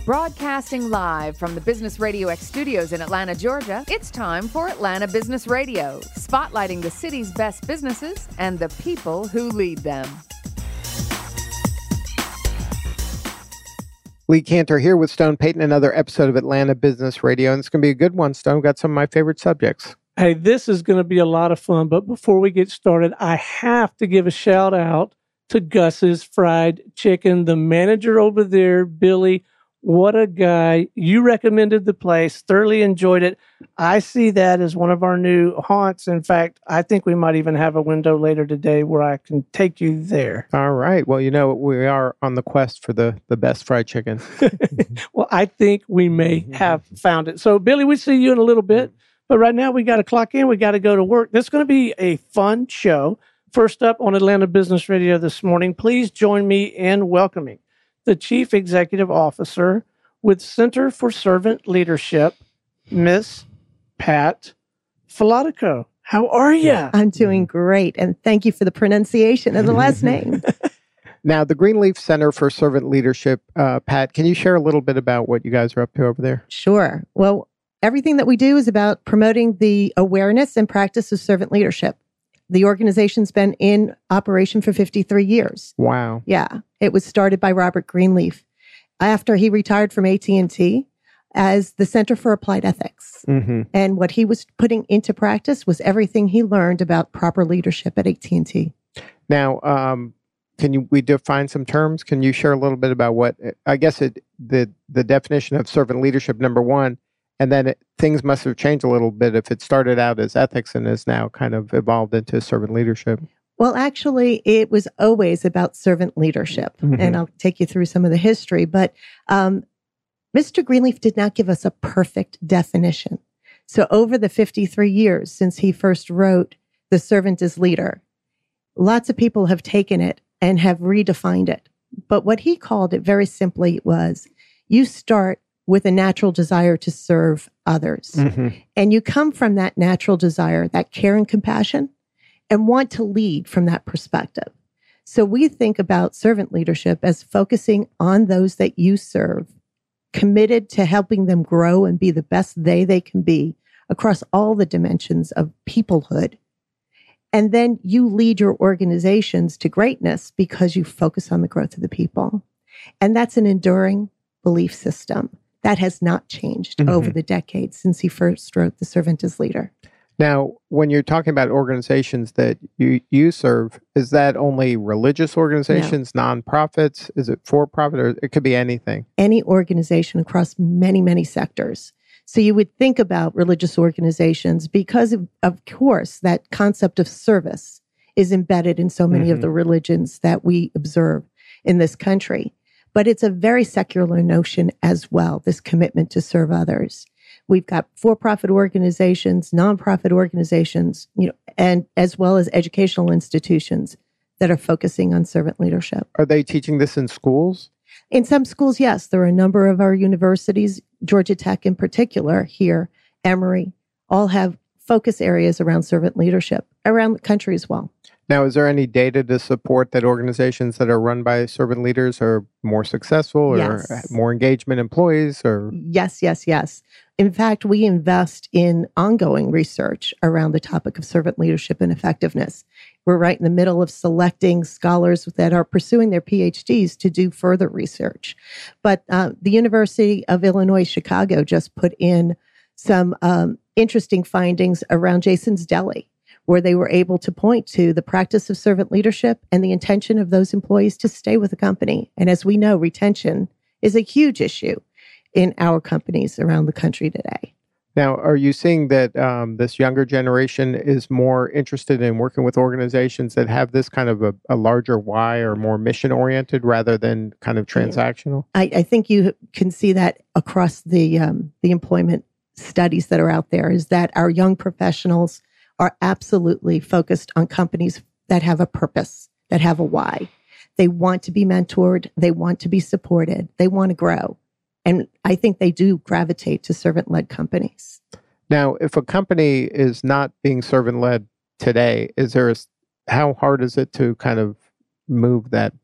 Broadcasting live from the Business Radio X studios in Atlanta, Georgia, it's time for Atlanta Business Radio, spotlighting the city's best businesses and the people who lead them. Lee Cantor here with Stone Payton, another episode of Atlanta Business Radio, and it's going to be a good one, Stone. Got some of my favorite subjects. Hey, this is going to be a lot of fun, but before we get started, I have to give a shout out to Gus's Fried Chicken, the manager over there, Billy. What a guy. You recommended the place, thoroughly enjoyed it. I see that as one of our new haunts. In fact, I think we might even have a window later today where I can take you there. All right. Well, you know, we are on the quest for the best fried chicken. Well, I think we may have found it. So, Billy, we see you in a little bit. But right now, we got to clock in. We got to go to work. This is going to be a fun show. First up on Atlanta Business Radio this morning, please join me in welcoming the Chief Executive Officer with Center for Servant Leadership, Miss Pat Filatico. How are you? I'm doing great, and thank you for the pronunciation of the last name. Now, the Greenleaf Center for Servant Leadership, Pat, can you share a little bit about what you guys are up to over there? Sure. Well, everything that we do is about promoting the awareness and practice of servant leadership. The organization's been in operation for 53 years. Wow. Yeah. It was started by Robert Greenleaf after he retired from AT&T as the Center for Applied Ethics. Mm-hmm. And what he was putting into practice was everything he learned about proper leadership at AT&T. Now, we define some terms? Can you share a little bit about what, I guess the definition of servant leadership, number one, and then things must have changed a little bit if it started out as ethics and is now kind of evolved into servant leadership. Well, actually, it was always about servant leadership. Mm-hmm. And I'll take you through some of the history. But Mr. Greenleaf did not give us a perfect definition. So over the 53 years since he first wrote The Servant is Leader, lots of people have taken it and have redefined it. But what he called it very simply was, you start with a natural desire to serve others. Mm-hmm. And you come from that natural desire, that care and compassion, and want to lead from that perspective. So we think about servant leadership as focusing on those that you serve, committed to helping them grow and be the best they can be across all the dimensions of peoplehood. And then you lead your organizations to greatness because you focus on the growth of the people. And that's an enduring belief system that has not changed over the decades since he first wrote The Servant is Leader. Now, when you're talking about organizations that you serve, is that only religious organizations, nonprofits? Is it for-profit, or it could be anything? Any organization across many, many sectors. So you would think about religious organizations because, of course, that concept of service is embedded in so many of the religions that we observe in this country. But it's a very secular notion as well, this commitment to serve others. We've got for-profit organizations, nonprofit organizations, and as well as educational institutions that are focusing on servant leadership. Are they teaching this in schools? In some schools, yes. There are a number of our universities, Georgia Tech in particular, here, Emory, all have focus areas around servant leadership around the country as well. Now, is there any data to support that organizations that are run by servant leaders are more successful or more engagement employees? Or Yes. In fact, we invest in ongoing research around the topic of servant leadership and effectiveness. We're right in the middle of selecting scholars that are pursuing their PhDs to do further research. But the University of Illinois Chicago just put in some interesting findings around Jason's Deli, where they were able to point to the practice of servant leadership and the intention of those employees to stay with the company. And as we know, retention is a huge issue in our companies around the country today. Now, are you seeing that this younger generation is more interested in working with organizations that have this kind of a larger why or more mission-oriented rather than kind of transactional? I think you can see that across the employment studies that are out there, is that our young professionals are absolutely focused on companies that have a purpose, that have a why. They want to be mentored. They want to be supported. They want to grow. And I think they do gravitate to servant-led companies. Now, if a company is not being servant-led today, how hard is it to kind of move that boat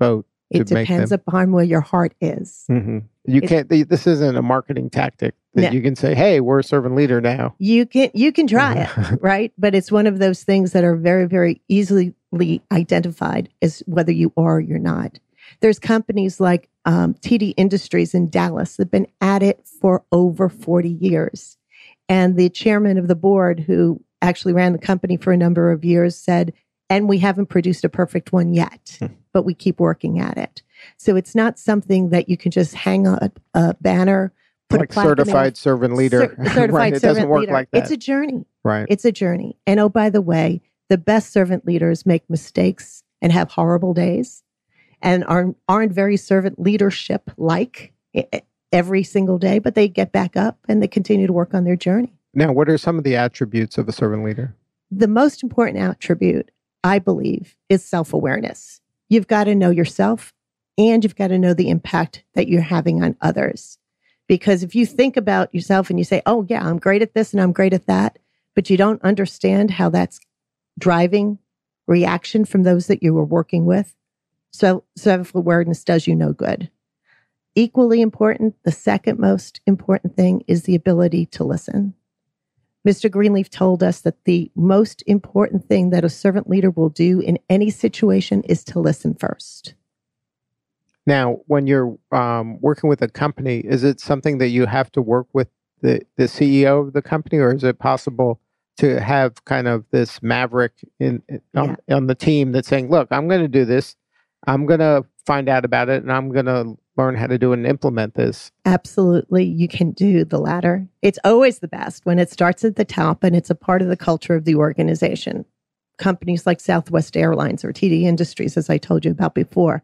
It to make depends them. upon where your heart is. You can't. This isn't a marketing tactic that No. you can say, "Hey, we're a servant leader now." You can try it, right? But it's one of those things that are very, very easily identified as whether you are or you're not. There's companies like TD Industries in Dallas that have been at it for over 40 years. And the chairman of the board, who actually ran the company for a number of years, said, and we haven't produced a perfect one yet, but we keep working at it. So it's not something that you can just hang on a banner, put Like a plaque in certified servant leader. certified Right, it servant doesn't work leader. like that. It's a journey. Right. It's a journey. And oh, by the way, the best servant leaders make mistakes and have horrible days and aren't very servant leadership like every single day, but they get back up and they continue to work on their journey. Now, what are some of the attributes of a servant leader? The most important attribute, I believe, is self-awareness. You've got to know yourself and you've got to know the impact that you're having on others. Because if you think about yourself and you say, oh, yeah, I'm great at this and I'm great at that, but you don't understand how that's driving reaction from those that you were working with, so self-awareness does you no good. Equally important, the second most important thing is the ability to listen. Mr. Greenleaf told us that the most important thing that a servant leader will do in any situation is to listen first. Now, when you're working with a company, is it something that you have to work with the CEO of the company, or is it possible to have kind of this maverick on the team that's saying, look, I'm going to do this. I'm going to find out about it and I'm going to learn how to do it and implement this. Absolutely. You can do the latter. It's always the best when it starts at the top and it's a part of the culture of the organization. Companies like Southwest Airlines or TD Industries, as I told you about before,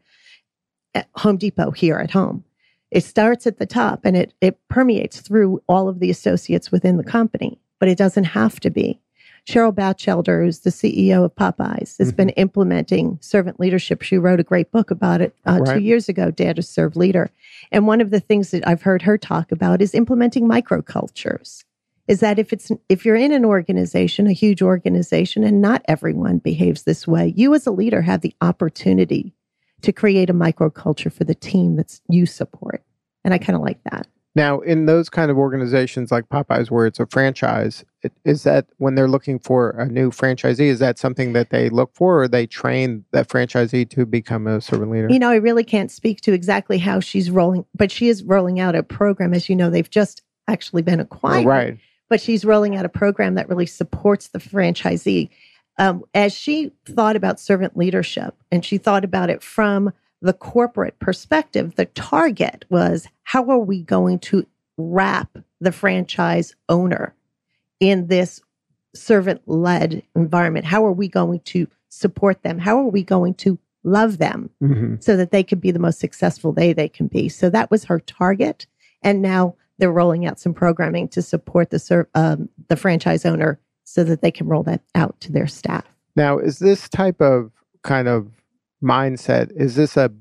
at Home Depot here at home. It starts at the top and it permeates through all of the associates within the company, but it doesn't have to be. Cheryl Batchelder, who's the CEO of Popeyes, has been implementing servant leadership. She wrote a great book about it 2 years ago, Dare to Serve Leader. And one of the things that I've heard her talk about is implementing microcultures. Is that if you're in an organization, a huge organization, and not everyone behaves this way, you as a leader have the opportunity to create a microculture for the team that you support. And I kind of like that. Now, in those kind of organizations like Popeyes, where it's a franchise, is that when they're looking for a new franchisee, is that something that they look for, or they train that franchisee to become a servant leader? You know, I really can't speak to exactly how she's rolling, but she is rolling out a program. As you know, they've just actually been acquired. Right. But she's rolling out a program that really supports the franchisee. As she thought about servant leadership, and she thought about it from the corporate perspective, the target was, how are we going to wrap the franchise owner in this servant-led environment? How are we going to support them? How are we going to love them so that they can be the most successful they can be? So that was her target. And now they're rolling out some programming to support the franchise owner so that they can roll that out to their staff. Now, is this type of kind of mindset, is this a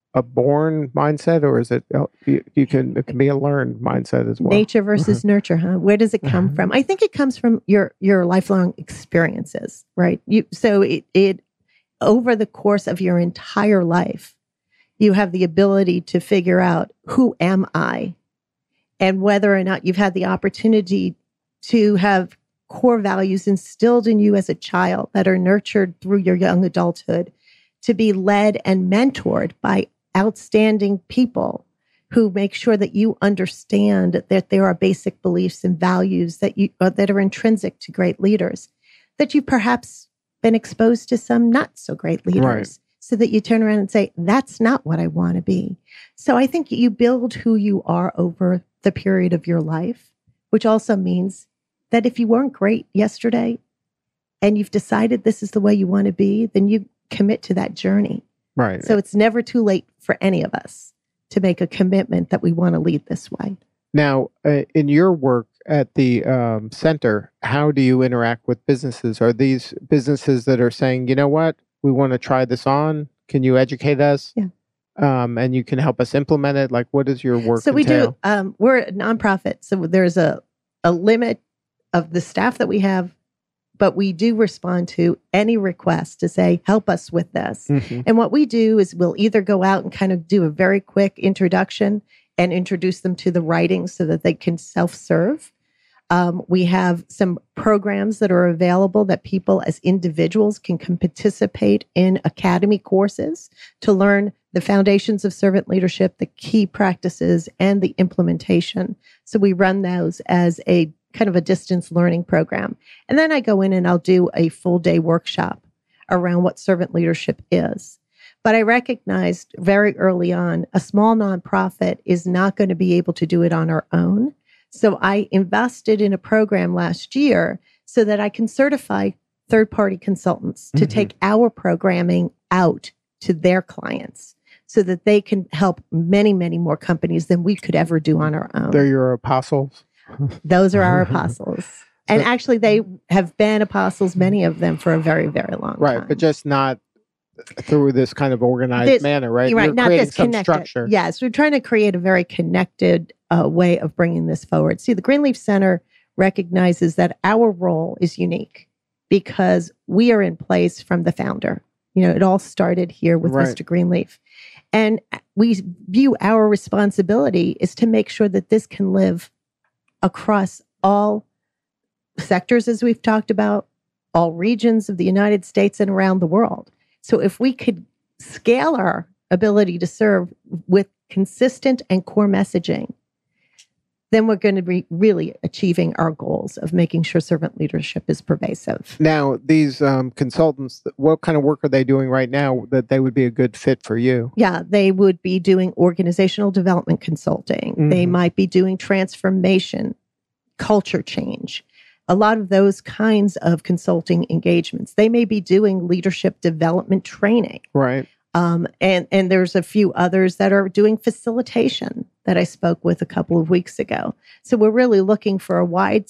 born mindset, or is it it can be a learned mindset as well? Nature versus nurture, huh? Where does it come from? I think it comes from your lifelong experiences, right? So it over the course of your entire life, you have the ability to figure out, who am I? And whether or not you've had the opportunity to have core values instilled in you as a child that are nurtured through your young adulthood, to be led and mentored by outstanding people who make sure that you understand that there are basic beliefs and values that are intrinsic to great leaders, that you've perhaps been exposed to some not so great leaders, so that you turn around and say, that's not what I want to be. So I think you build who you are over the period of your life, which also means that if you weren't great yesterday and you've decided this is the way you want to be, then you commit to that journey. Right. So it's never too late for any of us to make a commitment that we want to lead this way. Now, in your work at the center, how do you interact with businesses? Are these businesses that are saying, you know what, we want to try this on? Can you educate us? Yeah. And you can help us implement it? Like, what does your work So entail? we do, we're a nonprofit. So there's a limit of the staff that we have but we do respond to any request to say, help us with this. Mhm. And what we do is we'll either go out and kind of do a very quick introduction and introduce them to the writing so that they can self-serve. We have some programs that are available that people as individuals can participate in academy courses to learn the foundations of servant leadership, the key practices, and the implementation. So we run those as a kind of a distance learning program. And then I go in and I'll do a full day workshop around what servant leadership is. But I recognized very early on, a small nonprofit is not going to be able to do it on our own. So I invested in a program last year so that I can certify third-party consultants to take our programming out to their clients so that they can help many, many more companies than we could ever do on our own. They're your apostles. Those are our apostles. And actually, they have been apostles, many of them, for a very, very long time. Right, but just not through this kind of organized manner, right? Right, You're not creating this some connected. structure. Yes, we're trying to create a very connected way of bringing this forward. See, the Greenleaf Center recognizes that our role is unique because we are in place from the founder. You know, it all started here with Right. Mr. Greenleaf. And we view our responsibility is to make sure that this can live across all sectors, as we've talked about, all regions of the United States and around the world. So if we could scale our ability to serve with consistent and core messaging, then we're going to be really achieving our goals of making sure servant leadership is pervasive. Now, these consultants, what kind of work are they doing right now that they would be a good fit for you? Yeah, they would be doing organizational development consulting. They might be doing transformation, culture change, a lot of those kinds of consulting engagements. They may be doing leadership development training. Right. And there's a few others that are doing facilitation that I spoke with a couple of weeks ago. So we're really looking for a wide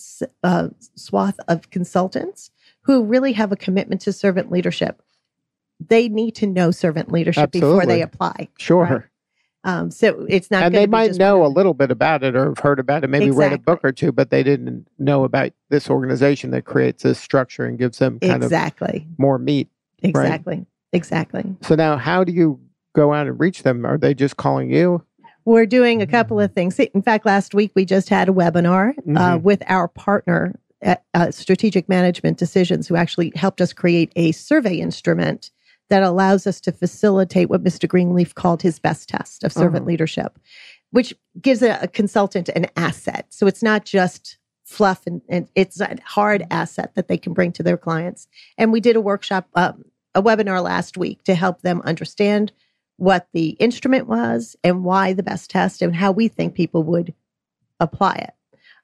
swath of consultants who really have a commitment to servant leadership. They need to know servant leadership before they apply. Sure. Right? So it's not. And they might know a little bit about it or have heard about it, maybe read a book or two, but they didn't know about this organization that creates this structure and gives them kind of more meat. Exactly. Right? Exactly. So now how do you go out and reach them? Are they just calling you? We're doing a couple of things. In fact, last week we just had a webinar with our partner at Strategic Management Decisions, who actually helped us create a survey instrument that allows us to facilitate what Mr. Greenleaf called his best test of servant leadership, which gives a consultant an asset. So it's not just fluff, and it's a hard asset that they can bring to their clients. And we did a workshop, a webinar last week to help them understand what the instrument was and why the best test and how we think people would apply it.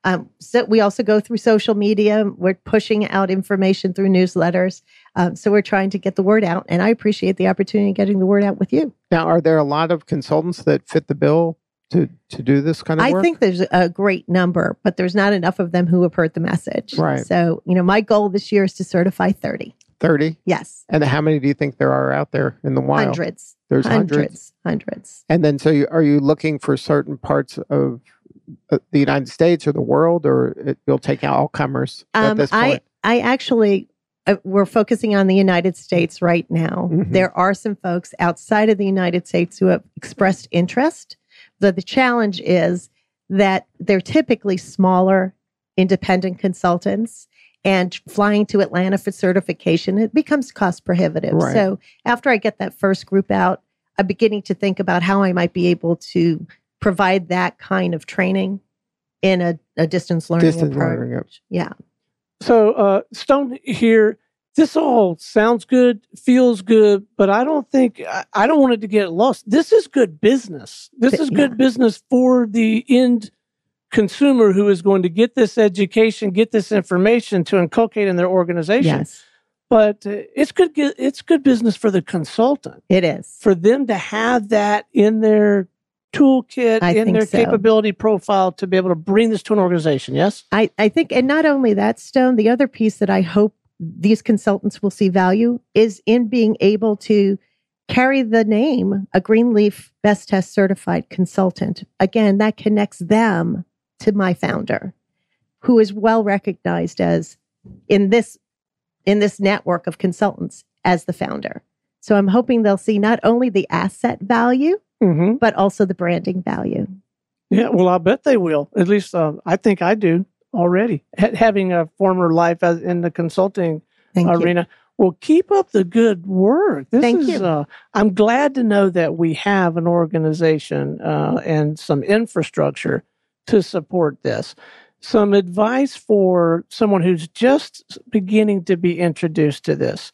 So we also go through social media. We're pushing out information through newsletters. So we're trying to get the word out. And I appreciate the opportunity of getting the word out with you. Now, are there a lot of consultants that fit the bill to do this kind of work? I think there's a great number, but there's not enough of them who have heard the message. Right. So, my goal this year is to certify 30. 30? Yes. And how many do you think there are out there in the wild? Hundreds. There's hundreds. And then, so are you looking for certain parts of the United States or the world, or you'll take all comers at this point? I actually, we're focusing on the United States right now. There are some folks outside of the United States who have expressed interest. The challenge is that they're typically smaller, independent consultants, and flying to Atlanta for certification, it becomes cost prohibitive. Right. So after I get that first group out, I'm beginning to think about how I might be able to provide that kind of training in a distance learning approach. Yeah. So, Stone here, this all sounds good, feels good, but I don't want it to get lost. This is good business. This is good business for the end consumer who is going to get this education, get this information to inculcate in their organization. Yes. But it's good business for the consultant. It is. For them to have that in their toolkit, in their capability profile to be able to bring this to an organization, yes? I think, and not only that, Stone, the other piece that I hope these consultants will see value is in being able to carry the name, a Greenleaf Best Test Certified Consultant. Again, that connects them to my founder, who is well recognized as, in this in this network of consultants as the founder. So I'm hoping they'll see not only the asset value, but also the branding value. Yeah, well, I bet they will. At least I think I do already. Having a former life in the consulting arena. Well, keep up the good work. Thank you. I'm glad to know that we have an organization and some infrastructure to support this. Some advice for someone who's just beginning to be introduced to this.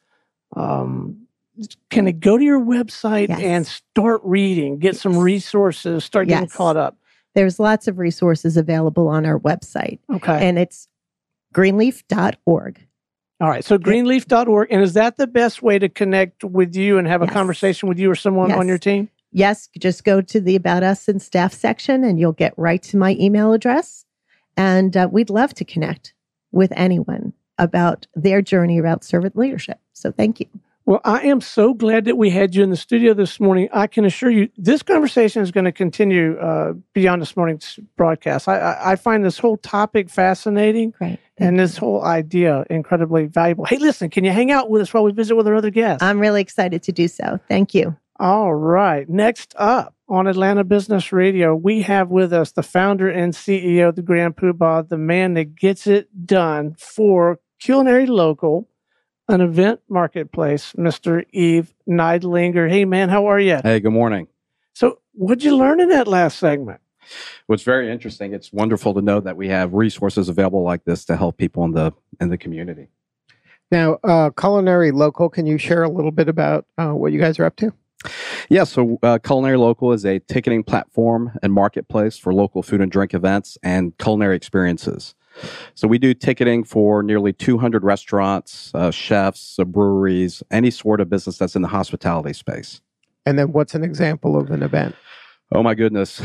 Can they go to your website and start reading, get some resources, start getting caught up? There's lots of resources available on our website. Okay. And it's greenleaf.org. All right. So greenleaf.org. And is that the best way to connect with you and have a conversation with you or someone on your team? Yes. Just go to the About Us and Staff section and you'll get right to my email address. And we'd love to connect with anyone about their journey about servant leadership. So thank you. Well, I am so glad that we had you in the studio this morning. I can assure you this conversation is going to continue beyond this morning's broadcast. I find this whole topic fascinating and this whole idea incredibly valuable. Hey, listen, can you hang out with us while we visit with our other guests? I'm really excited to do so. Thank you. All right. Next up on Atlanta Business Radio, we have with us the founder and CEO of the Grand Poobah, the man that gets it done for Culinary Local, an event marketplace, Mr. Yves Neidlinger. Hey, man, how are you? Hey, good morning. So what'd you learn in that last segment? Well, it's very interesting. It's wonderful to know that we have resources available like this to help people in the community. Now, Culinary Local, can you share a little bit about what you guys are up to? Yeah, so Culinary Local is a ticketing platform and marketplace for local food and drink events and culinary experiences. So we do ticketing for nearly 200 restaurants, chefs, breweries, any sort of business that's in the hospitality space. And then what's an example of an event? Oh, my goodness.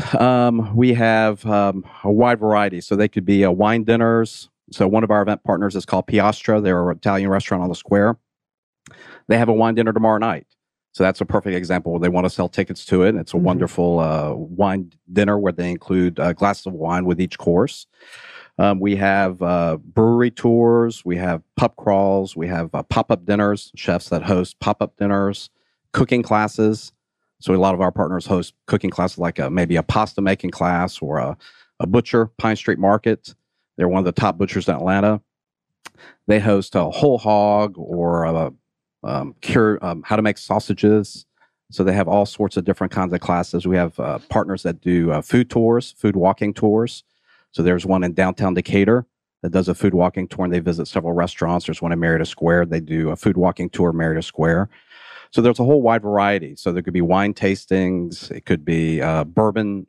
We have a wide variety. So they could be wine dinners. So one of our event partners is called Piastra. They're an Italian restaurant on the square. They have a wine dinner tomorrow night. So that's a perfect example where they want to sell tickets to it. And it's a wonderful wine dinner where they include glasses of wine with each course. We have brewery tours, we have pub crawls, we have pop-up dinners, chefs that host pop-up dinners, cooking classes. So a lot of our partners host cooking classes like maybe a pasta making class or a butcher, Pine Street Market. They're one of the top butchers in Atlanta. They host a whole hog or how to make sausages. So they have all sorts of different kinds of classes. We have partners that do food tours, food walking tours. So there's one in downtown Decatur that does a food walking tour, and they visit several restaurants. There's one in Marietta Square. They do a food walking tour in Marietta Square. So there's a whole wide variety. So there could be wine tastings. It could be bourbon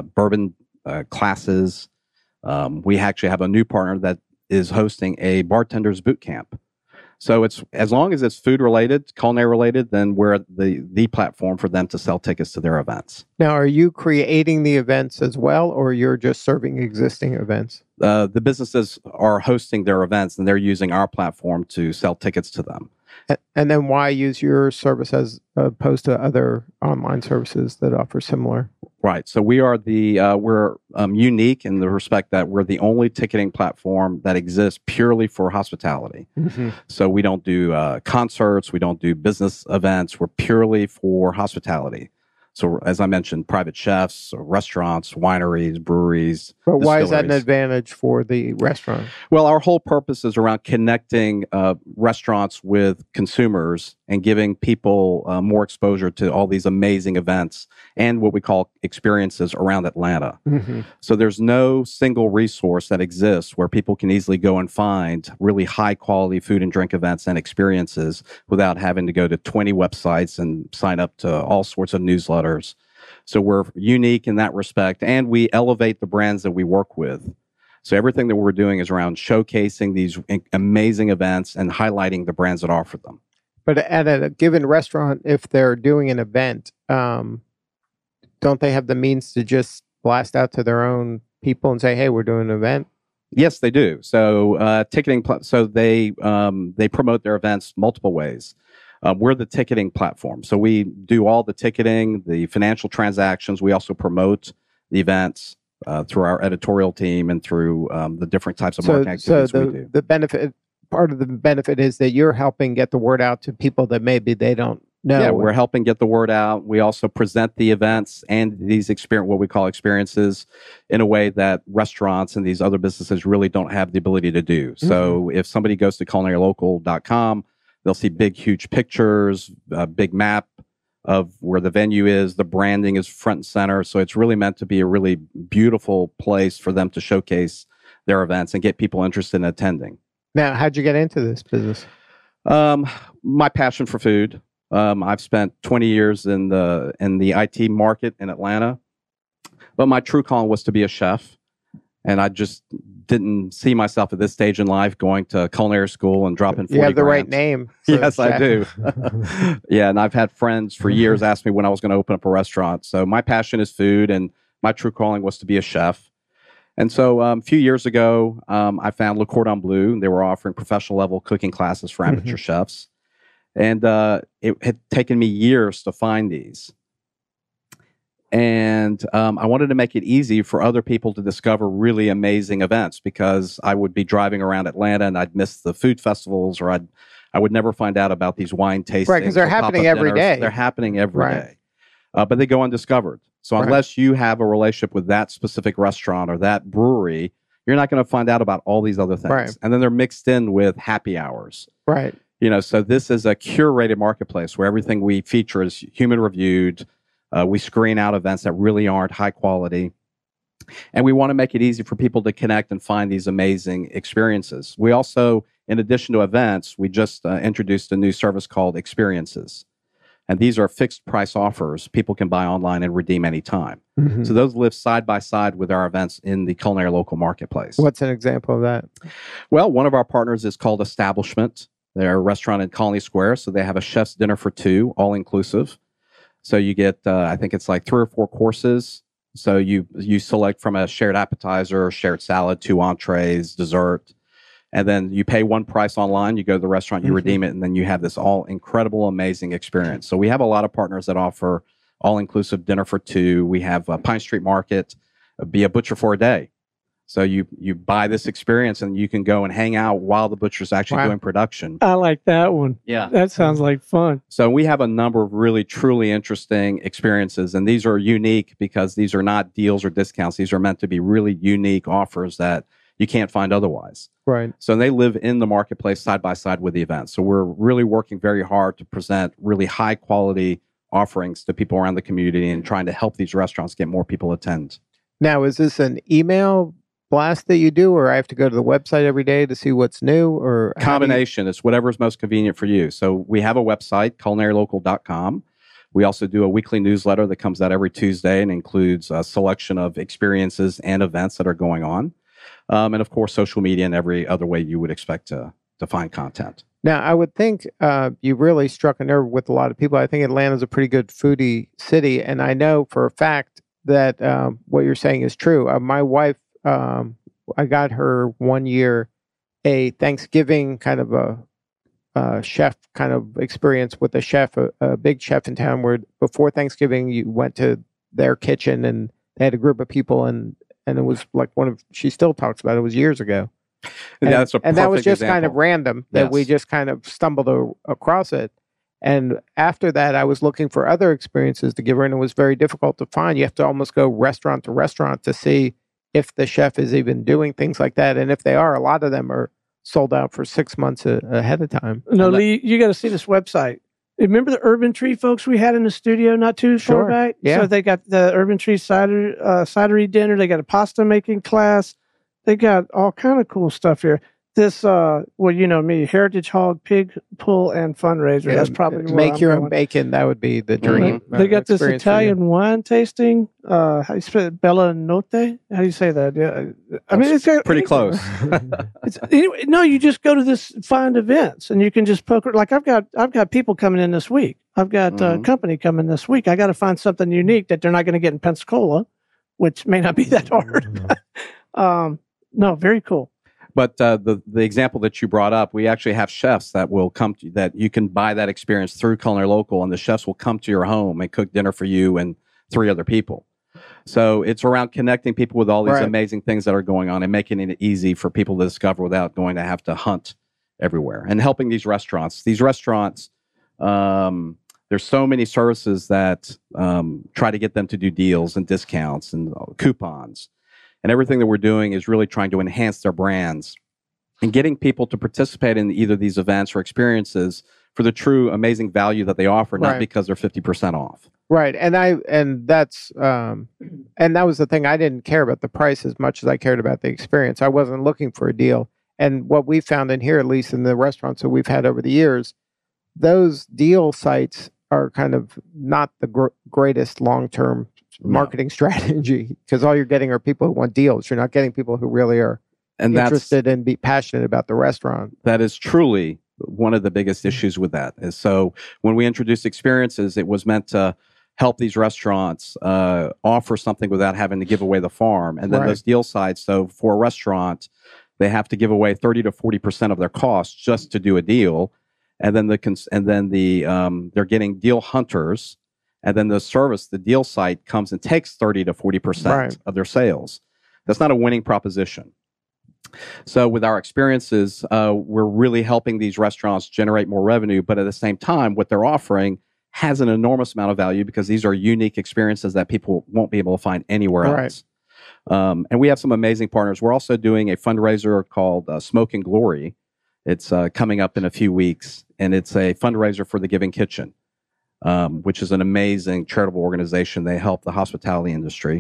classes. We actually have a new partner that is hosting a bartender's boot camp. So it's as long as it's food related, culinary related, then we're the platform for them to sell tickets to their events. Now, are you creating the events as well, or you're just serving existing events? The businesses are hosting their events, and they're using our platform to sell tickets to them. And then why use your service as opposed to other online services that offer similar? Right. So we are we're unique in the respect that we're the only ticketing platform that exists purely for hospitality. Mm-hmm. So we don't do concerts. We don't do business events. We're purely for hospitality. So as I mentioned, private chefs, restaurants, wineries, breweries. But why is that an advantage for the restaurant? Well, our whole purpose is around connecting restaurants with consumers and giving people more exposure to all these amazing events and what we call experiences around Atlanta. Mm-hmm. So there's no single resource that exists where people can easily go and find really high quality food and drink events and experiences without having to go to 20 websites and sign up to all sorts of newsletters. So we're unique in that respect, and we elevate the brands that we work with. So everything that we're doing is around showcasing these amazing events and highlighting the brands that offer them. But at a given restaurant, if they're doing an event, don't they have the means to just blast out to their own people and say, hey, we're doing an event? Yes, they do. So ticketing, so they promote their events multiple ways. We're the ticketing platform. So we do all the ticketing, the financial transactions. We also promote the events through our editorial team and through the different types of marketing activities we do. The benefit part of the benefit is that you're helping get the word out to people that maybe they don't know. Yeah, we're helping get the word out. We also present the events and these what we call experiences in a way that restaurants and these other businesses really don't have the ability to do. So if somebody goes to culinarylocal.com, they'll see big, huge pictures, a big map of where the venue is. The branding is front and center. So it's really meant to be a really beautiful place for them to showcase their events and get people interested in attending. Now, how'd you get into this business? My passion for food. I've spent 20 years in the IT market in Atlanta, but my true calling was to be a chef, and I just didn't see myself at this stage in life going to culinary school and dropping 40 You have the right grams. name. Yes, I do. Yeah, and I've had friends for years ask me when I was going to open up a restaurant. So my passion is food, and my true calling was to be a chef. And so a few years ago, I found Le Cordon Bleu. They were offering professional level cooking classes for amateur chefs. And it had taken me years to find these. And I wanted to make it easy for other people to discover really amazing events, because I would be driving around Atlanta and I'd miss the food festivals, or I would never find out about these wine tastings. Right, because they're happening every day. They're happening every day. But they go undiscovered. So unless you have a relationship with that specific restaurant or that brewery, you're not going to find out about all these other things. Right. And then they're mixed in with happy hours. Right. So this is a curated marketplace where everything we feature is human reviewed. We screen out events that really aren't high quality. And we want to make it easy for people to connect and find these amazing experiences. We also, in addition to events, we just introduced a new service called Experiences. And these are fixed price offers people can buy online and redeem anytime. So those live side by side with our events in the Culinary Local marketplace. What's an example of that? Well, one of our partners is called Establishment. They're a restaurant in Colony Square. So they have a chef's dinner for two, all inclusive. So you get, I think it's like 3 or 4 courses. So you select from a shared appetizer, shared salad, 2 entrees, dessert. And then you pay one price online, you go to the restaurant, you redeem it, and then you have this all incredible, amazing experience. So we have a lot of partners that offer all-inclusive dinner for two. We have Pine Street Market, be a butcher for a day. So you buy this experience and you can go and hang out while the butcher's actually doing production. I like that one. Yeah. That sounds like fun. So we have a number of really, truly interesting experiences. And these are unique because these are not deals or discounts. These are meant to be really unique offers that you can't find otherwise. Right. So they live in the marketplace side by side with the event. So we're really working very hard to present really high quality offerings to people around the community and trying to help these restaurants get more people attend. Now, is this an email blast that you do, or I have to go to the website every day to see what's new, or combination? It's whatever's most convenient for you. So we have a website, culinarylocal.com. We also do a weekly newsletter that comes out every Tuesday and includes a selection of experiences and events that are going on. And of course, social media and every other way you would expect to find content. Now, I would think you really struck a nerve with a lot of people. I think Atlanta's a pretty good foodie city, and I know for a fact that what you're saying is true. My wife, I got her one year a Thanksgiving kind of a chef kind of experience with a chef, a big chef in town, where before Thanksgiving you went to their kitchen and they had a group of people, and it was like she still talks about it, was years ago. And that's a perfect and that was just example. kind of random that we just kind of stumbled across it. And after that, I was looking for other experiences to give her, and it was very difficult to find. You have to almost go restaurant to restaurant to see if the chef is even doing things like that. And if they are, a lot of them are sold out for 6 months ahead of time. No, Lee, you got to see this website. Remember the Urban Tree folks we had in the studio not too far back? Yeah. So they got the Urban Tree cidery dinner. They got a pasta making class. They got all kind of cool stuff here. This, well, you know me, Heritage Hog, Pig Pull, and Fundraiser. Yeah, That's probably make your own bacon. That would be the dream. They got this experience for you. Italian wine tasting. How do you spell it? Bella Notte? How do you say that? Yeah, I mean, it's pretty close. Anyway, no, you just go to this find events, and you can just poke. Like I've got people coming in this week. I've got a company coming this week. I got to find something unique that they're not going to get in Pensacola, which may not be that hard. No, very cool. But the example that you brought up, we actually have chefs that will come to that you can buy that experience through Culinary Local, and the chefs will come to your home and cook dinner for you and 3 other people. So it's around connecting people with all these amazing things that are going on and making it easy for people to discover without going to have to hunt everywhere, and helping these restaurants. These restaurants, there's so many services that try to get them to do deals and discounts and coupons. And everything that we're doing is really trying to enhance their brands and getting people to participate in either these events or experiences for the true amazing value that they offer, not because they're 50% off. Right. And that was the thing. I didn't care about the price as much as I cared about the experience. I wasn't looking for a deal. And what we found in here, at least in the restaurants that we've had over the years, those deal sites are kind of not the greatest long-term marketing strategy, because all you're getting are people who want deals. You're not getting people who really are interested and be passionate about the restaurant. That is truly one of the biggest issues with that. Is so when we introduced experiences, it was meant to help these restaurants offer something without having to give away the farm. And then those deal sites, so for a restaurant, they have to give away 30 to 40% of their costs just to do a deal. And then they're getting deal hunters. And then the deal site comes and takes 30 to 40% of their sales. That's not a winning proposition. So with our experiences, we're really helping these restaurants generate more revenue, but at the same time, what they're offering has an enormous amount of value because these are unique experiences that people won't be able to find anywhere else. And we have some amazing partners. We're also doing a fundraiser called Smoke and Glory. It's coming up in a few weeks, and it's a fundraiser for the Giving Kitchen, which is an amazing charitable organization. They help the hospitality industry.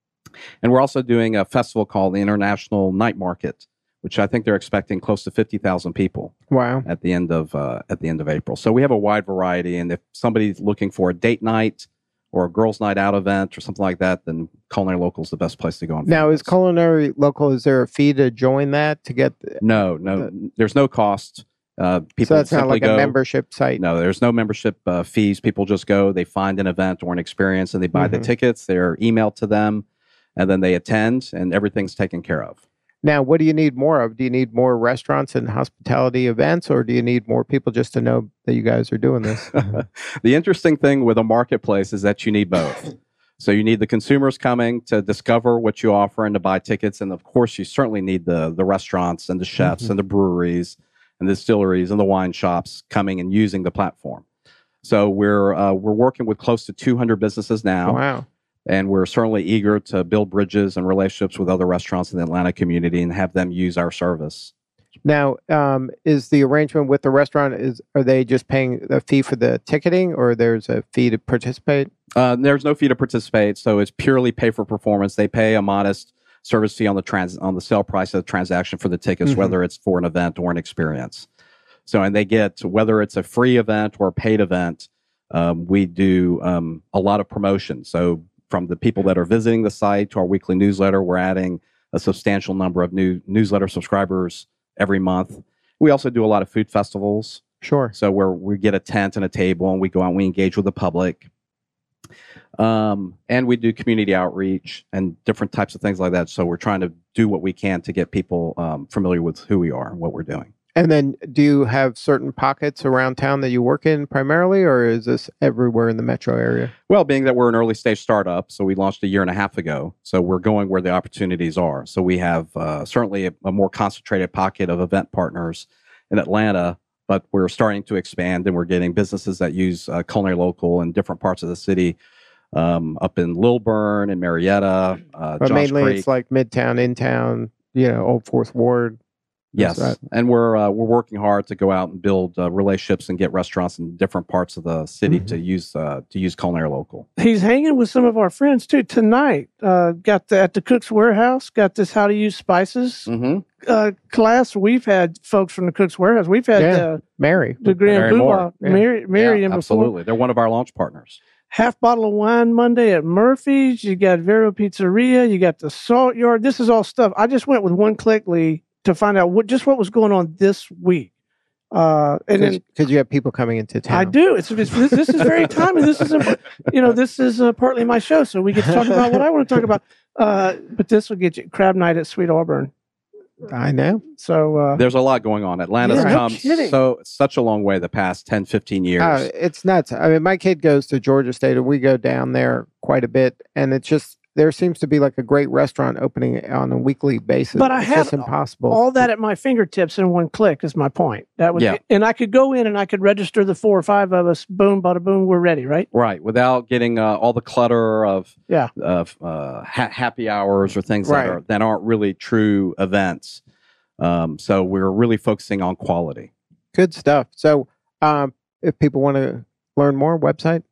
And we're also doing a festival called the International Night Market, which I think they're expecting close to 50,000 people. Wow! At the end of April. So we have a wide variety, and if somebody's looking for a date night or a girls' night out event or something like that, then Culinary Local is the best place to go. Now, is Culinary Local? Is there a fee to join that to get? No. There's no cost. People so that's not like a membership site. No, there's no membership fees. People just go. They find an event or an experience, and they buy the tickets. They're emailed to them. And then they attend, and everything's taken care of. Now, what do you need more of? Do you need more restaurants and hospitality events, or do you need more people just to know that you guys are doing this? The interesting thing with a marketplace is that you need both. So you need the consumers coming to discover what you offer and to buy tickets. And of course, you certainly need the restaurants and the chefs and the breweries and the distilleries and the wine shops coming and using the platform. So we're working with close to 200 businesses now. Wow. And we're certainly eager to build bridges and relationships with other restaurants in the Atlanta community and have them use our service. Now, is the arrangement with the restaurant, are they just paying a fee for the ticketing, or there's a fee to participate? There's no fee to participate, so it's purely pay for performance. They pay a modest service fee on the sale price of the transaction for the tickets, whether it's for an event or an experience. So, and they get, whether it's a free event or a paid event, we do a lot of promotion. So from the people that are visiting the site to our weekly newsletter, we're adding a substantial number of new newsletter subscribers every month. We also do a lot of food festivals. Sure. So where we get a tent and a table and we go out and we engage with the public. And we do community outreach and different types of things like that. So we're trying to do what we can to get people familiar with who we are and what we're doing. And then do you have certain pockets around town that you work in primarily, or is this everywhere in the metro area? Well, being that we're an early stage startup, so we launched 1.5 years ago, so we're going where the opportunities are. So we have certainly a more concentrated pocket of event partners in Atlanta, but we're starting to expand and we're getting businesses that use Culinary Local in different parts of the city, up in Lilburn and Marietta, But Josh mainly Creek. it's like Midtown, In-Town, Old Fourth Ward. Yes, and we're working hard to go out and build relationships and get restaurants in different parts of the city to use Culinary Local. He's hanging with some of our friends too tonight. At the Cook's Warehouse. Got this How to Use Spices class. We've had folks from the Cook's Warehouse. We've had Mary, the Grand Poobah, Mary, and absolutely. They're one of our launch partners. Half bottle of wine Monday at Murphy's. You got Vero Pizzeria. You got the Salt Yard. This is all stuff. I just went with one click, Lee, to find out what was going on this week. And because you have people coming into town. I do. This is very timely. This is this is partly my show, so we get to talk about what I want to talk about. But this will get you crab night at Sweet Auburn. I know. So there's a lot going on. Atlanta's come such a long way the past 10, 15 years. It's nuts. I mean, my kid goes to Georgia State, and we go down there quite a bit, and it's just there seems to be like a great restaurant opening on a weekly basis. But I it's have just impossible. all that at my fingertips in one click is my point. That would, and I could go in and I could register the 4 or 5 of us. Boom, bada boom, we're ready, right? Right, without getting all the clutter of happy hours or things that aren't really true events. So we're really focusing on quality. Good stuff. So if people want to learn more, website?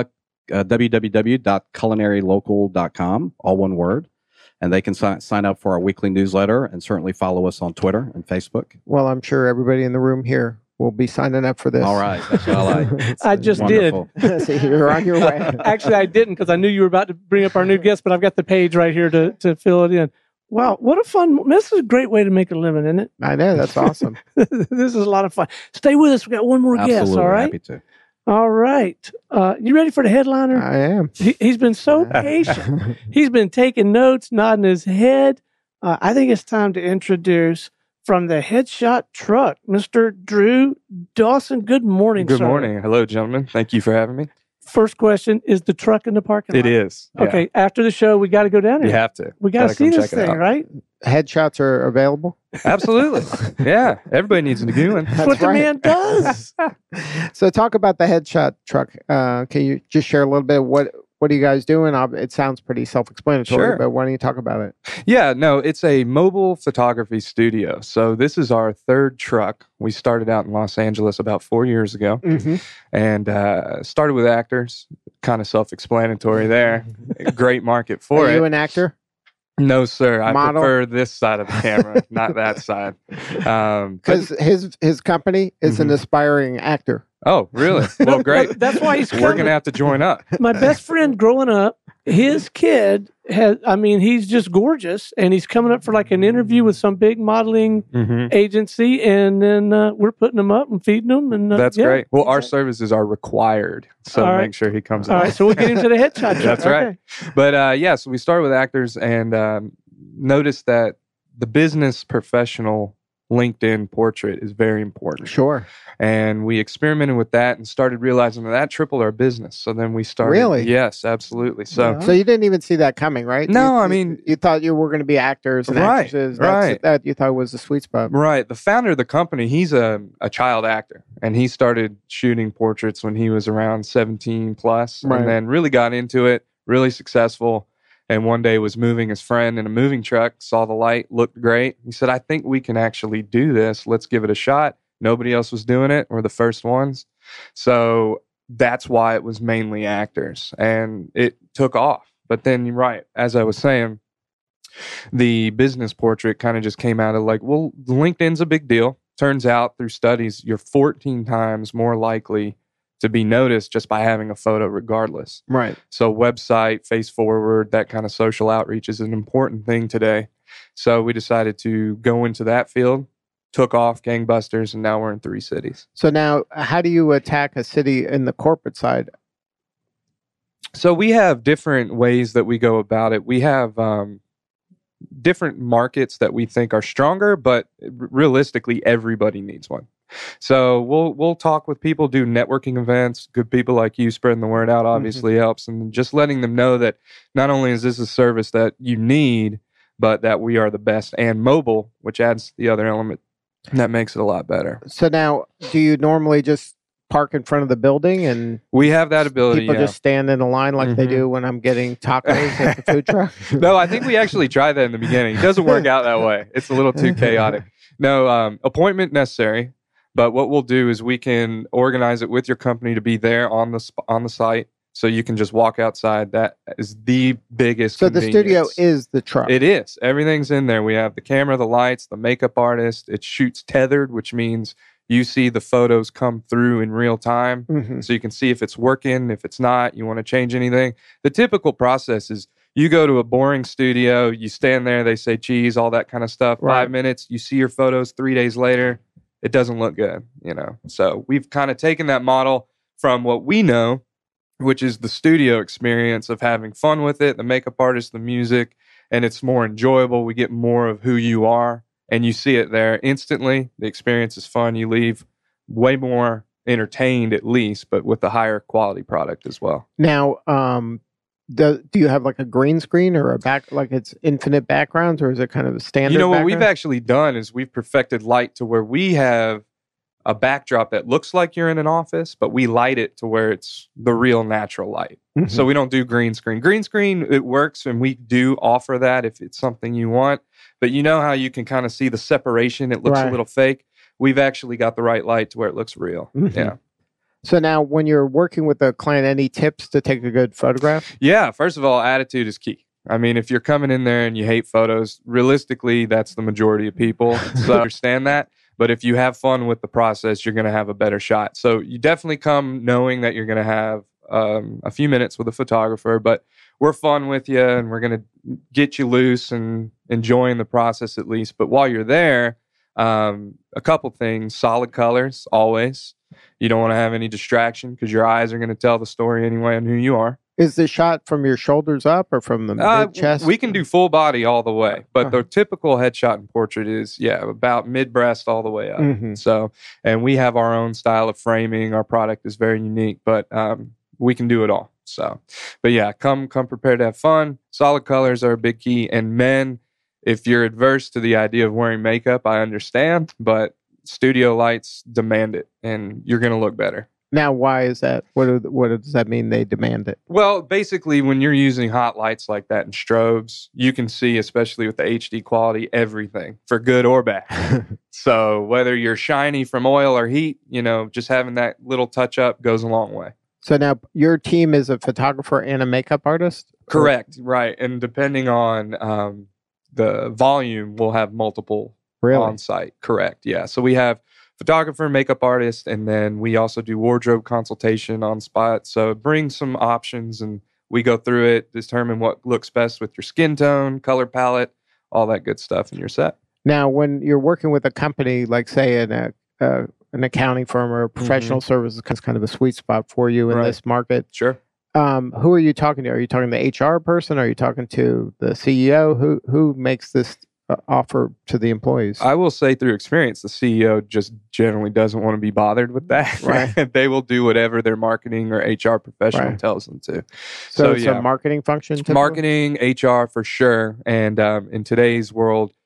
www.culinarylocal.com, all one word. And they can sign up for our weekly newsletter and certainly follow us on Twitter and Facebook. Well, I'm sure everybody in the room here will be signing up for this. All right. That's what I like. I just wonderful. did. So you're on your way. Actually, I didn't because I knew you were about to bring up our new guest, but I've got the page right here to fill it in. Wow, what a fun, this is a great way to make a living, isn't it? I know, that's awesome. This is a lot of fun. Stay with us. We got one more guest, all right? Happy to. All right. You ready for the headliner? I am. He's been so patient. He's been taking notes, nodding his head. I think it's time to introduce from the Headshot Truck, Mr. Drew Dawson. Good morning, sir. Good morning. Hello, gentlemen. Thank you for having me. First question, is the truck in the parking lot? It is. Yeah. Okay, after the show, we got to go down there. You have to. We got to see this thing, right? Headshots are available? Absolutely. Yeah, everybody needs a new one. That's what the man does. So talk about the Headshot Truck. Can you just share a little bit of what are you guys doing? It sounds pretty self-explanatory, but why don't you talk about it? Yeah, no, it's a mobile photography studio. So this is our 3rd truck. We started out in Los Angeles about 4 years ago and started with actors. Kind of self-explanatory there. Great market for it. Are you an actor? No, sir. I Model? prefer this side of the camera, not that side. Because his company is an aspiring actor. Oh, really? Well, great. That's why he's We're going to have to join up. My best friend growing up, his kid he's just gorgeous, and he's coming up for like an interview with some big modeling agency, and then we're putting him up and feeding him. And that's great. Well, our services are required, so make sure he comes All out. right, so we'll get into the headshot. That's right. But so we started with actors and noticed that the business professional LinkedIn portrait is very important. Sure. And we experimented with that and started realizing that tripled our business. So then we started. Really? Yes, absolutely. So you didn't even see that coming, right? No, you thought you were going to be actors and actresses. That you thought was the sweet spot. Right. The founder of the company, he's a child actor, and he started shooting portraits when he was around 17 plus, and then really got into it, really successful. And one day was moving his friend in a moving truck, saw the light, looked great. He said, I think we can actually do this. Let's give it a shot. Nobody else was doing it. We're the first ones. So that's why it was mainly actors. And it took off. But then, you're right, as I was saying, the business portrait kind of just came out of like, well, LinkedIn's a big deal. Turns out through studies, you're 14 times more likely to be noticed just by having a photo regardless. Right. So website, face forward, that kind of social outreach is an important thing today. So we decided to go into that field, took off gangbusters, and now we're in 3 cities. So now how do you attack a city in the corporate side? So we have different ways that we go about it. We have different markets that we think are stronger, but realistically, everybody needs one. So we'll talk with people, do networking events. Good people like you spreading the word out obviously helps, and just letting them know that not only is this a service that you need, but that we are the best and mobile, which adds the other element that makes it a lot better. So now, do you normally just park in front of the building and we have that ability? People just stand in a line like they do when I'm getting tacos at the food truck? No, I think we actually tried that in the beginning. It doesn't work out that way. It's a little too chaotic. No, appointment necessary. But what we'll do is we can organize it with your company to be there on the site, so you can just walk outside. That is the biggest. So the studio is the truck. It is. Everything's in there. We have the camera, the lights, the makeup artist. It shoots tethered, which means you see the photos come through in real time, so you can see if it's working, if it's not. You want to change anything. The typical process is you go to a boring studio, you stand there, they say cheese, all that kind of stuff. Right. 5 minutes, you see your photos. 3 days later, it doesn't look good, So we've kind of taken that model from what we know, which is the studio experience of having fun with it, the makeup artist, the music, and it's more enjoyable. We get more of who you are, and you see it there instantly. The experience is fun. You leave way more entertained, at least, but with a higher quality product as well. Now, do you have like a green screen or a back, like it's infinite backgrounds, or is it kind of a standard? You know, what background? we've actually done is we've perfected light to where we have a backdrop that looks like you're in an office, but we light it to where it's the real natural light. Mhm. So we don't do green screen. Green screen, it works, and we do offer that if it's something you want. But you know how you can kind of see the separation? It looks a Right. little fake. We've actually got the right light to where it looks real. Mhm. Yeah. So now, when you're working with a client, any tips to take a good photograph? Yeah. First of all, attitude is key. I mean, if you're coming in there and you hate photos, realistically, that's the majority of people. So I understand that. But if you have fun with the process, you're going to have a better shot. So you definitely come knowing that you're going to have a few minutes with a photographer, but we're fun with you and we're going to get you loose and enjoying the process at least. But while you're there, a couple things: solid colors, always. You don't want to have any distraction because your eyes are going to tell the story anyway on who you are. Is the shot from your shoulders up or from the mid chest? We can do full body all the way, but Uh-huh. the typical headshot and portrait is, about mid breast all the way up. Mhm. So, and we have our own style of framing. Our product is very unique, but we can do it all. So, but yeah, come prepared to have fun. Solid colors are a big key. And men, if you're adverse to the idea of wearing makeup, I understand, but studio lights demand it, and you're going to look better. Now, why is that? What does that mean? They demand it. Well, basically, when you're using hot lights like that and strobes, you can see, especially with the HD quality, everything for good or bad. So whether you're shiny from oil or heat, just having that little touch up goes a long way. So now your team is a photographer and a makeup artist? Correct. Right. And depending on the volume, we'll have multiple Really? on site. Correct. Yeah. So we have photographer, makeup artist, and then we also do wardrobe consultation on spot. So bring some options and we go through it, determine what looks best with your skin tone, color palette, all that good stuff in your set. Now, when you're working with a company, like say an accounting firm or a professional services, it's kind of a sweet spot for you in Right. this market. Sure. Who are you talking to? Are you talking to the HR person? Are you talking to the CEO? Who makes this offer to the employees? I will say through experience, the CEO just generally doesn't want to be bothered with that. Right. They will do whatever their marketing or HR professional Right. tells them to. So it's a marketing function? typically? Marketing, HR for sure. And in today's world,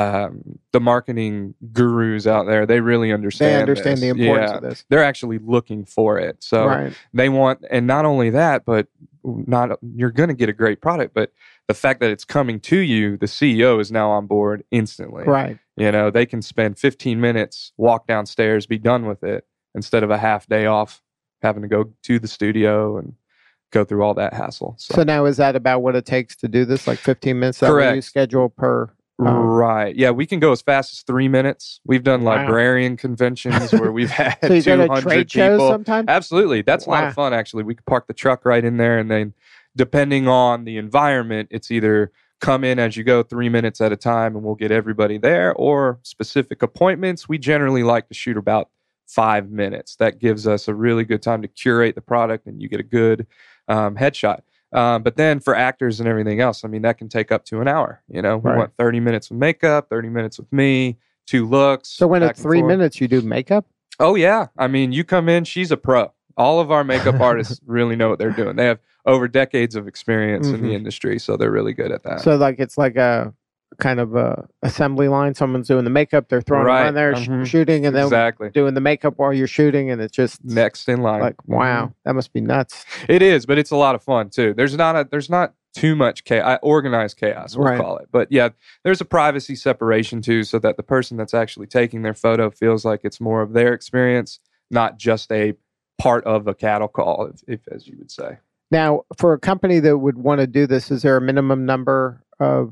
the marketing gurus out there, they really understand. They understand this. the importance Yeah. of this. They're actually looking for it. So Right. they want, and not only that, but you're going to get a great product, but the fact that it's coming to you, the CEO is now on board instantly. Right. They can spend 15 minutes, walk downstairs, be done with it, instead of a half day off having to go to the studio and go through all that hassle. So now is that about what it takes to do this? Like 15 minutes? That Correct. you schedule per... Right. Yeah, we can go as fast as 3 minutes. We've done Wow. librarian conventions where we've had So you go 200 to trade shows people. sometimes? Absolutely. That's a lot Wow. of fun, actually. We could park the truck right in there, and then depending on the environment, it's either come in as you go 3 minutes at a time and we'll get everybody there, or specific appointments. We generally like to shoot about 5 minutes. That gives us a really good time to curate the product and you get a good headshot. But then for actors and everything else, I mean, that can take up to an hour. We Right. want 30 minutes with makeup, 30 minutes with me, 2 looks. So when back it's and 3 forth. minutes, you do makeup? Oh, yeah. I mean, you come in, she's a pro. All of our makeup artists really know what they're doing. They have over decades of experience in the industry, so they're really good at that. So like it's like a kind of a assembly line. Someone's doing the makeup, they're throwing Right. it on there, Mhm. shooting, and then Exactly. doing the makeup while you're shooting, and it's just Next in line. like, wow, that must be nuts. It is, but it's a lot of fun too. There's not too much chaos, organized chaos, we'll Right. call it. But yeah, there's a privacy separation too, so that the person that's actually taking their photo feels like it's more of their experience, not just a part of a cattle call, if as you would say. Now, for a company that would want to do this, is there a minimum number of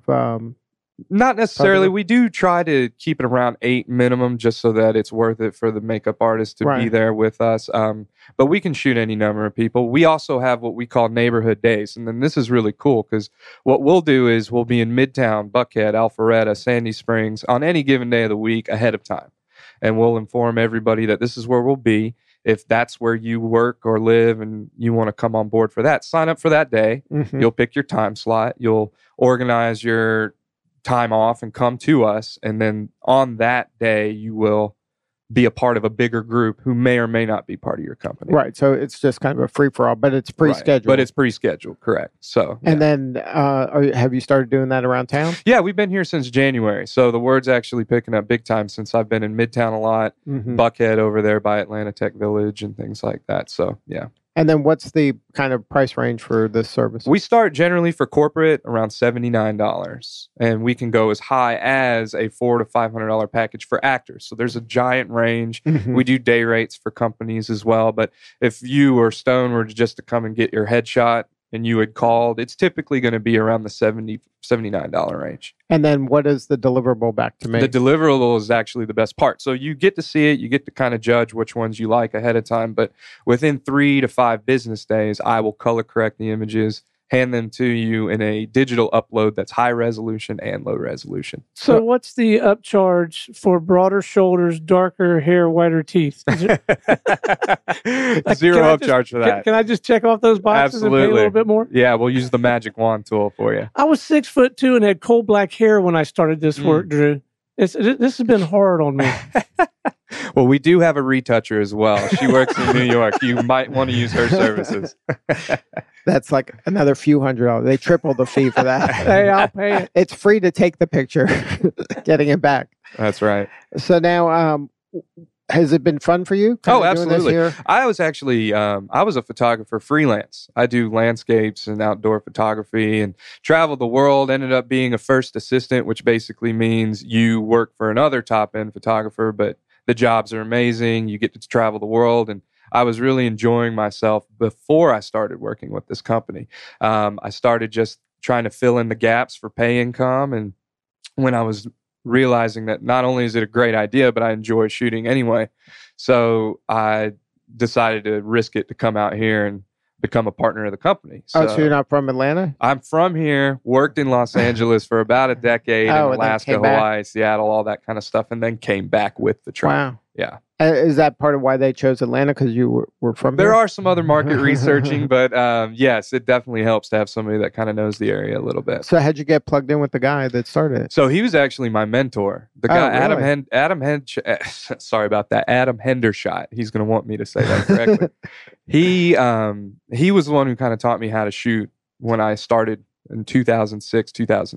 Not necessarily. Photograph- We do try to keep it around 8 minimum, just so that it's worth it for the makeup artist to be Right. there with us. But we can shoot any number of people. We also have what we call neighborhood days. And then this is really cool because what we'll do is we'll be in Midtown, Buckhead, Alpharetta, Sandy Springs on any given day of the week ahead of time. And we'll inform everybody that this is where we'll be. If that's where you work or live and you want to come on board for that, sign up for that day. Mhm. You'll pick your time slot. You'll organize your time off and come to us. And then on that day, you will be a part of a bigger group who may or may not be part of your company. Right. So it's just kind of a free for all, but it's pre-scheduled. Right. But it's pre-scheduled, correct. So, and then have you started doing that around town? Yeah, we've been here since January. So the word's actually picking up big time since I've been in Midtown a lot, Buckhead over there by Atlanta Tech Village and things like that. So, yeah. And then what's the kind of price range for this service? We start generally for corporate around $79, and we can go as high as a $400 to $500 package for actors. So there's a giant range. We do day rates for companies as well. But if you or Stone were just to come and get your headshot and you had called, it's typically going to be around the $79 range. And then what is the deliverable back to me? The deliverable is actually the best part. So you get to see it, you get to kind of judge which ones you like ahead of time. But within 3 to 5 business days, I will color correct the images, hand them to you in a digital upload that's high resolution and low resolution. So what's the upcharge for broader shoulders, darker hair, whiter teeth? Zero upcharge for that. Can I just check off those boxes and pay a little bit more? Yeah, we'll use the magic wand tool for you. I was 6'2" and had coal black hair when I started this work, Drew. This has been hard on me. Well, we do have a retoucher as well. She works in New York. You might want to use her services. That's like another few $100. They triple the fee for that. Hey, I'll pay it. It's free to take the picture, getting it back. That's right. So now, has it been fun for you? Oh, absolutely. I was actually, I was a photographer freelance. I do landscapes and outdoor photography and traveled the world, ended up being a first assistant, which basically means you work for another top-end photographer, but the jobs are amazing. You get to travel the world. And I was really enjoying myself before I started working with this company. I started just trying to fill in the gaps for pay income. And when I was realizing that not only is it a great idea, but I enjoy shooting anyway. So I decided to risk it to come out here and become a partner of the company. So you're not from Atlanta? I'm from here, worked in Los Angeles for about a decade, in Alaska, Hawaii, Seattle, all that kind of stuff, and then came back with the truck. Wow. Yeah. Is that part of why they chose Atlanta? Because you were from there? There are some other market researching, but yes, it definitely helps to have somebody that kind of knows the area a little bit. So how'd you get plugged in with the guy that started it? So he was actually my mentor. The guy, really? Adam sorry about that, Adam Hendershot. He's going to want me to say that correctly. He was the one who kind of taught me how to shoot when I started in 2006,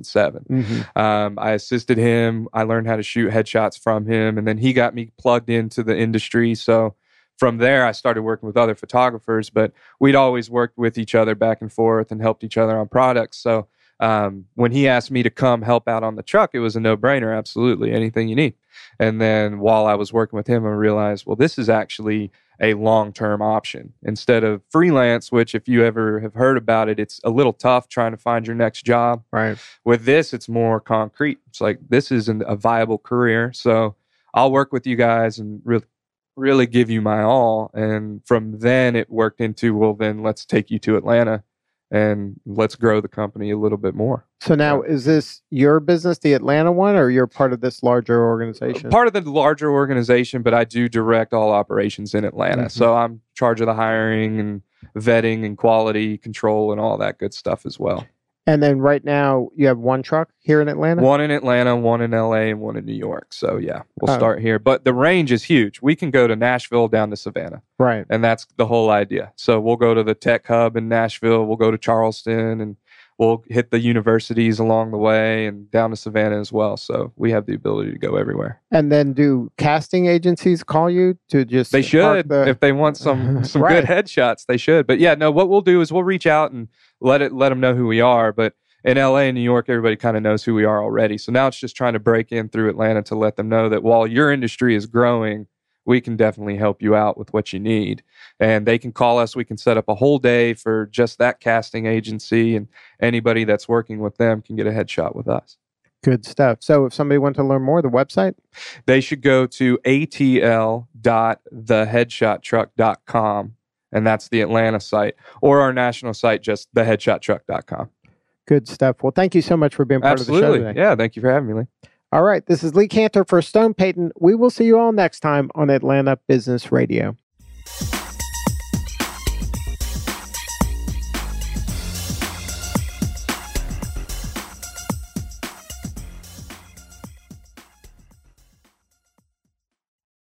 2007. I assisted him. I learned how to shoot headshots from him. And then he got me plugged into the industry. So from there, I started working with other photographers, but we'd always worked with each other back and forth and helped each other on products. So when he asked me to come help out on the truck, it was a no-brainer. Absolutely. Anything you need. And then while I was working with him, I realized, well, this is actually a long-term option instead of freelance, which if you ever have heard about it, it's a little tough trying to find your next job. Right. With this, it's more concrete. It's like, this isn't a viable career. So I'll work with you guys and really give you my all. And from then it worked into, well, then let's take you to Atlanta and let's grow the company a little bit more. So now, is this your business, the Atlanta one, or you're part of this larger organization? Part of the larger organization, but I do direct all operations in Atlanta. So I'm in charge of the hiring and vetting and quality control and all that good stuff as well. And then right now, you have one truck here in Atlanta? One in Atlanta, one in LA, and one in New York. So yeah, we'll start here. But the range is huge. We can go to Nashville down to Savannah. Right. And that's the whole idea. So we'll go to the tech hub in Nashville. We'll go to Charleston, and we'll hit the universities along the way and down to Savannah as well. So we have the ability to go everywhere. And then do casting agencies call you to just... They should. If they want some Right. good headshots, they should. But yeah, no, what we'll do is we'll reach out and let them know who we are. But in LA and New York, everybody kind of knows who we are already. So now it's just trying to break in through Atlanta to let them know that while your industry is growing, we can definitely help you out with what you need. And they can call us. We can set up a whole day for just that casting agency, and anybody that's working with them can get a headshot with us. Good stuff. So if somebody wants to learn more, the website? They should go to atl.theheadshottruck.com, and that's the Atlanta site, or our national site, just theheadshottruck.com. Good stuff. Well, thank you so much for being part of the show today. Yeah, thank you for having me, Lee. All right. This is Lee Cantor for Stone Payton. We will see you all next time on Atlanta Business Radio.